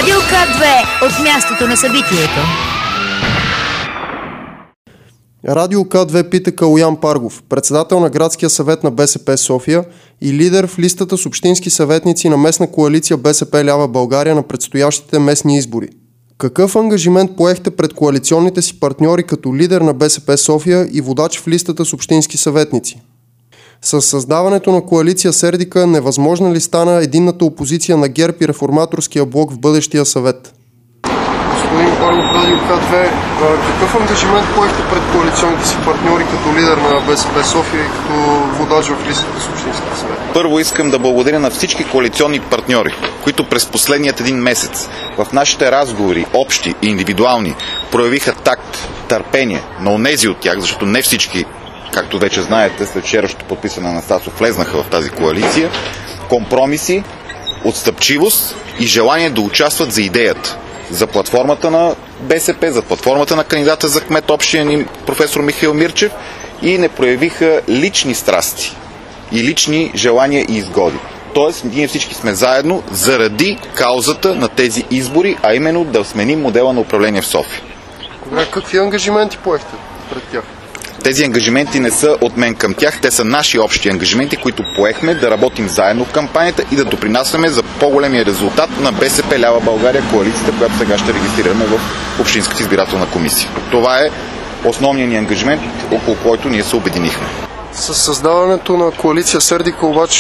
Радио К2 от мястото на събитието. Радио К2 пита Калоян Паргов, председател на Градския съвет на БСП София и лидер в листата с общински съветници на местна коалиция БСП Лява България на предстоящите местни избори. Какъв ангажимент поехте пред коалиционните си партньори като лидер на БСП София и водач в листата с общински съветници? С създаването на коалиция Сердика невъзможна ли стана единната опозиция на ГЕРБ и Реформаторския блок в бъдещия съвет? Господин Паргов, Радио К2, какъв ангажимент поехте пред коалиционните си партньори като лидер на БСП София и като водач в листата с общинския съвет? Първо искам да благодаря на всички коалиционни партньори, които през последният един месец в нашите разговори, общи и индивидуални, проявиха такт, търпение на онези от тях, защото не всички, както вече знаете, след вчерашното подписване на Стасов влезнаха в тази коалиция, компромиси, отстъпчивост и желание да участват за идеята, за платформата на БСП, за платформата на кандидата за кмет общия ни професор Михаил Мирчев и не проявиха лични страсти и лични желания и изгоди. Тоест, ние всички сме заедно заради каузата на тези избори, а именно да сменим модела на управление в София. Какви ангажименти поехте пред тях? Тези ангажименти не са от мен към тях, те са наши общи ангажименти, които поехме да работим заедно в кампанията и да допринасяме за по-големия резултат на БСП Лява България, коалицията, която сега ще регистрираме в Общинската избирателна комисия. Това е основният ни ангажимент, около който ние се обединихме. С създаването на коалиция Сердика обаче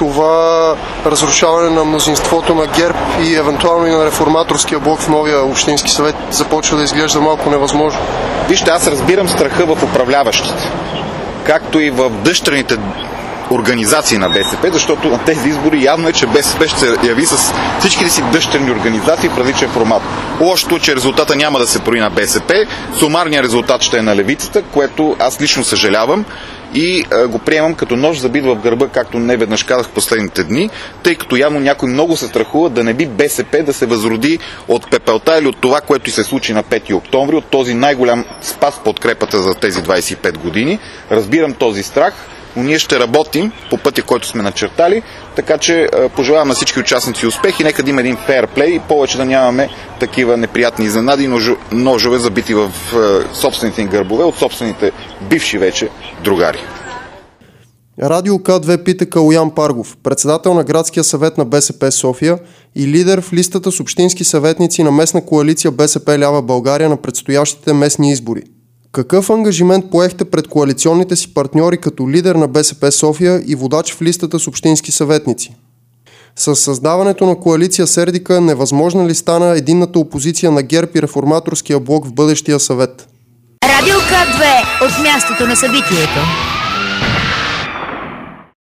това разрушаване на мнозинството на ГЕРБ и евентуално и на Реформаторския блок в новия общински съвет започва да изглежда малко невъзможно. Вижте, аз разбирам страха в управляващите, както и в дъщерните организации на БСП, защото на тези избори явно е, че БСП ще се яви с всичките си дъщерни организации в различен формат. Лошото е, че резултата няма да се прояви на БСП, сумарният резултат ще е на левицата, което аз лично съжалявам и го приемам като нож забит в гърба, както не веднъж казах в последните дни, тъй като явно някой много се страхува да не би БСП да се възроди от пепелта или от това, което и се случи на 5 октомври, от този най-голям спад в подкрепата за тези 25 години. Разбирам този страх, но ние ще работим по пътя, който сме начертали, така че пожелавам на всички участници успех и нека да има един фейрплей и повече да нямаме такива неприятни изненади и ножове забити в собствените им гърбове от собствените бивши вече другари. Радио К2 пита Калоян Паргов, председател на Градския съвет на БСП София и лидер в листата с общински съветници на местна коалиция БСП Лява България на предстоящите местни избори. Какъв ангажимент поехте пред коалиционните си партньори като лидер на БСП София и водач в листата с общински съветници? С създаването на коалиция Сердика невъзможна ли стана единната опозиция на ГЕРБ и Реформаторския блок в бъдещия съвет? Радио К2 от мястото на събитието.